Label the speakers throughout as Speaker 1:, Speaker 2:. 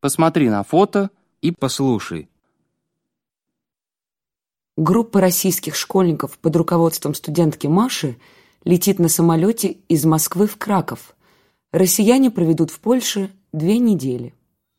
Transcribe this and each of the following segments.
Speaker 1: Посмотри на фото и послушай.
Speaker 2: Группа российских школьников под руководством студентки Маши летит на самолете из Москвы в Краков. Россияне проведут в Польше 2 недели.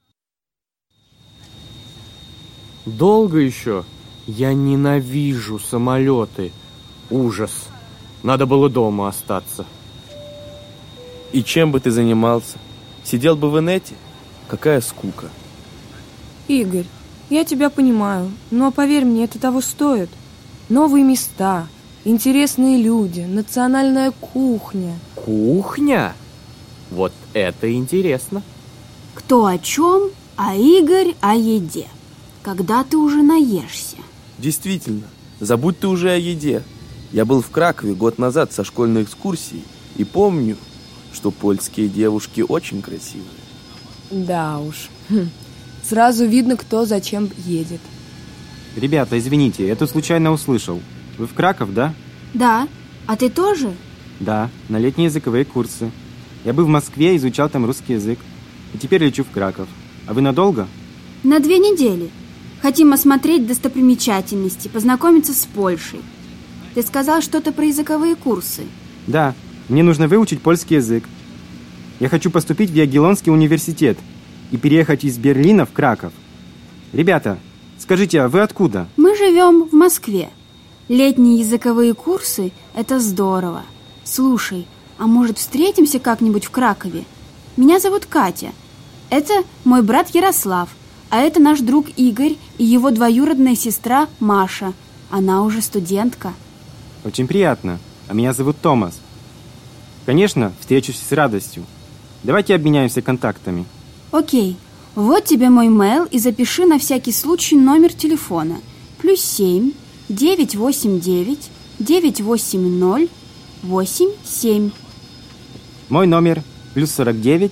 Speaker 3: Долго еще? Я ненавижу самолеты. Ужас. Надо было дома остаться.
Speaker 4: И чем бы ты занимался? Сидел бы в инете? Какая скука.
Speaker 5: Игорь, я тебя понимаю, но поверь мне, это того стоит. Новые места, интересные люди, национальная кухня.
Speaker 3: Кухня? Вот это интересно.
Speaker 6: Кто о чем, а Игорь о еде. Когда ты уже наешься?
Speaker 4: Действительно, забудь ты уже о еде. Я был в Кракове год назад со школьной экскурсией и помню, что польские девушки очень красивые.
Speaker 5: Да уж. Сразу видно, кто зачем едет.
Speaker 7: Ребята, извините, я тут случайно услышал. Вы в Краков, да?
Speaker 6: Да. А ты тоже?
Speaker 7: Да, на летние языковые курсы. Я был в Москве, изучал там русский язык. И теперь лечу в Краков. А вы надолго?
Speaker 6: На 2 недели. Хотим осмотреть достопримечательности, познакомиться с Польшей. Ты сказал что-то про языковые курсы.
Speaker 7: Да, мне нужно выучить польский язык. Я хочу поступить в Ягеллонский университет и переехать из Берлина в Краков. Ребята, скажите, а вы откуда?
Speaker 6: Мы живем в Москве. Летние языковые курсы – это здорово. Слушай, а может встретимся как-нибудь в Кракове? Меня зовут Катя. Это мой брат Ярослав, а это наш друг Игорь и его двоюродная сестра Маша. Она уже студентка.
Speaker 7: Очень приятно. А меня зовут Томас. Конечно, встречусь с радостью. Давайте обменяемся контактами.
Speaker 6: Окей. Вот тебе мой мейл и запиши на всякий случай номер телефона. +7 989 980 87.
Speaker 7: Мой номер +49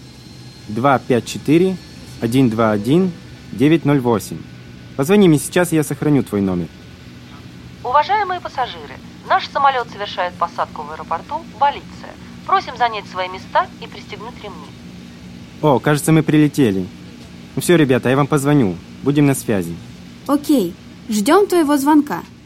Speaker 7: 254 121 908. Позвони мне сейчас, и я сохраню твой номер.
Speaker 8: Уважаемые пассажиры, наш самолет совершает посадку в аэропорту Балиция. Просим занять свои места и пристегнуть ремни.
Speaker 7: О, кажется, мы прилетели. Ну все, ребята, я вам позвоню. Будем на связи.
Speaker 6: Окей, ждем твоего звонка.